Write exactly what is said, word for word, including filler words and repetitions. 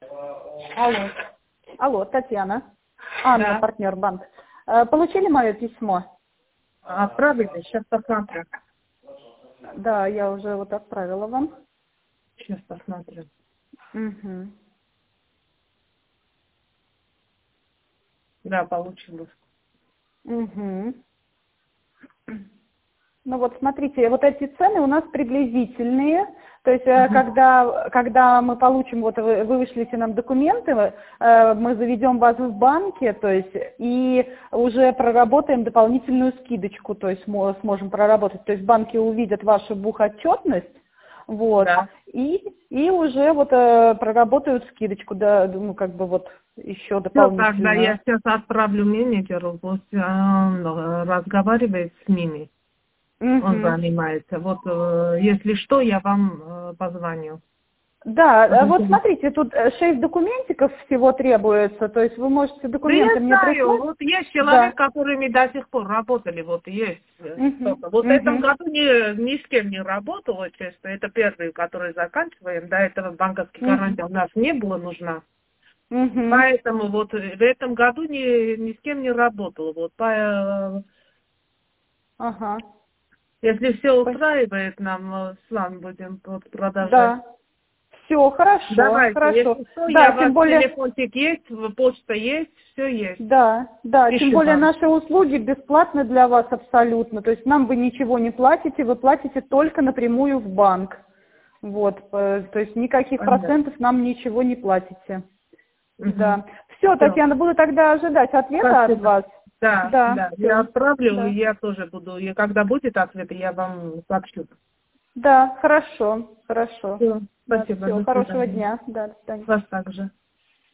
Алло. Алло, Татьяна. Анна, Да. партнер банк. Э, Получили мое письмо? Отправили, сейчас посмотрю. Да, я уже вот отправила вам. Сейчас посмотрю. Угу. Да, получилось. Угу. Ну вот смотрите, вот эти цены у нас приблизительные. То есть, э, Угу. когда, когда мы получим, вот вы, вы вышлите нам документы, э, мы заведем вас в банке, то есть, и уже проработаем дополнительную скидочку, то есть мо- сможем проработать. То есть банки увидят вашу бухотчетность, вот, Да. и, и уже вот э, проработают скидочку, да, ну как бы вот еще Все, тогда я дополнительную. сейчас отправлю менеджеру, пусть э, он э, разговаривает с ними. Он Мгм. занимается. Вот, э, если что, я вам э, позвоню. Да, а вот Мгм. смотрите, тут э, шесть документиков всего требуется, то есть вы можете Да документы я мне знаю, прислать? вот есть Да. человек, которыми до сих пор работали, вот есть э, Угу. кто-то. Вот в этом Угу. году ни, ни с кем не работала, честно. Это первый, который заканчиваем. До этого банковский гарантия у нас не было нужна. Угу. Поэтому вот в этом году ни, ни с кем не работала. Вот, по- Ага. если все Пон- устраивает, нам э, с вами будем вот продолжать. Да. Все, хорошо, Давайте, хорошо. если что, я Да, вас, тем более, телефончик есть, почта есть, все есть. да, да, тем Пишу более вам. наши услуги бесплатны для вас абсолютно. То есть нам вы ничего не платите, вы платите только напрямую в банк. Вот, э, то есть никаких Понятно. процентов нам ничего не платите. Угу. Да. Все, Все. Татьяна, буду тогда ожидать ответа от Спасибо. вас. Да, Да, да. Я все. отправлю, и Да. я тоже буду. И когда будет ответ, я вам сообщу. Да, хорошо, хорошо. Все. Да, Спасибо. все, До хорошего свидания. дня. Да, до свидания. Вас также.